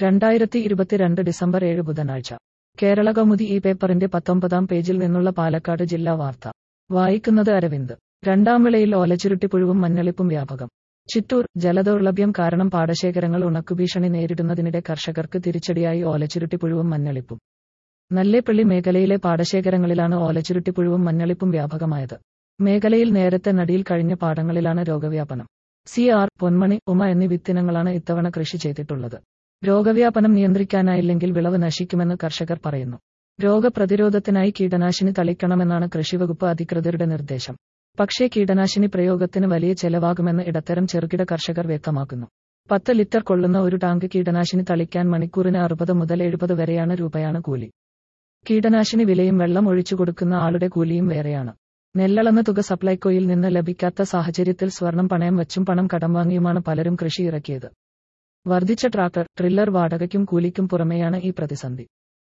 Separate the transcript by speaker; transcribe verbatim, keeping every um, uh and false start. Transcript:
Speaker 1: രണ്ടായിരത്തി ഇരുപത്തിരണ്ട് ഡിസംബർ ഏഴ് ബുധനാഴ്ച കേരള കൗമുദി ഈ പേപ്പറിന്റെ പത്തൊമ്പതാം പേജിൽ നിന്നുള്ള പാലക്കാട് ജില്ലാ വാർത്ത വായിക്കുന്നത് അരവിന്ദ്. രണ്ടാം വിളയിൽ ഓലച്ചുരുട്ടിപ്പുഴുവും മഞ്ഞളിപ്പും വ്യാപകം. ചിറ്റൂർ. ജലദൗർലഭ്യം കാരണം പാടശേഖരങ്ങൾ ഉണക്കുഭീഷണി നേരിടുന്നതിനിടെ കർഷകർക്ക് തിരിച്ചടിയായി ഓലച്ചുരുട്ടിപ്പുഴുവും മഞ്ഞളിപ്പും. നല്ലേപ്പള്ളി മേഖലയിലെ പാടശേഖരങ്ങളിലാണ് ഓലച്ചുരുട്ടിപ്പുഴുവും മഞ്ഞളിപ്പും വ്യാപകമായത്. മേഖലയിൽ നേരത്തെ നടിയിൽ കഴിഞ്ഞ പാടങ്ങളിലാണ് രോഗവ്യാപനം. സി ആർ, പൊന്മണി, ഉമ എന്നീ വിത്തിനങ്ങളാണ് ഇത്തവണ കൃഷി ചെയ്തിട്ടുള്ളത്. രോഗവ്യാപനം നിയന്ത്രിക്കാനായില്ലെങ്കിൽ വിളവ് നശിക്കുമെന്ന് കർഷകർ പറയുന്നു. രോഗപ്രതിരോധത്തിനായി കീടനാശിനി തളിക്കണമെന്നാണ് കൃഷിവകുപ്പ് അധികൃതരുടെ നിർദ്ദേശം. പക്ഷേ കീടനാശിനി പ്രയോഗത്തിന് വലിയ ചെലവാകുമെന്ന് ഇടത്തരം ചെറുകിട കർഷകർ വ്യക്തമാക്കുന്നു. പത്ത് ലിറ്റർ കൊള്ളുന്ന ഒരു ടാങ്ക് കീടനാശിനി തളിക്കാൻ മണിക്കൂറിന് അറുപത് മുതൽ എഴുപത് വരെയാണ് രൂപയാണ് കൂലി. കീടനാശിനി വിലയും വെള്ളം ഒഴിച്ചു കൊടുക്കുന്ന ആളുടെ കൂലിയും വേറെയാണ്. നെല്ലളന്ന തുക സപ്ലൈകോയിൽ നിന്ന് ലഭിക്കാത്ത സാഹചര്യത്തിൽ സ്വർണം പണയം വച്ചും പണം കടം വാങ്ങിയുമാണ് പലരും കൃഷി ഇറക്കിയത്. വർദ്ധിച്ച ട്രാക്ടർ, ട്രില്ലർ വാടകയ്ക്കും കൂലിക്കും പുറമെയാണ് ഈ പ്രതിസന്ധി.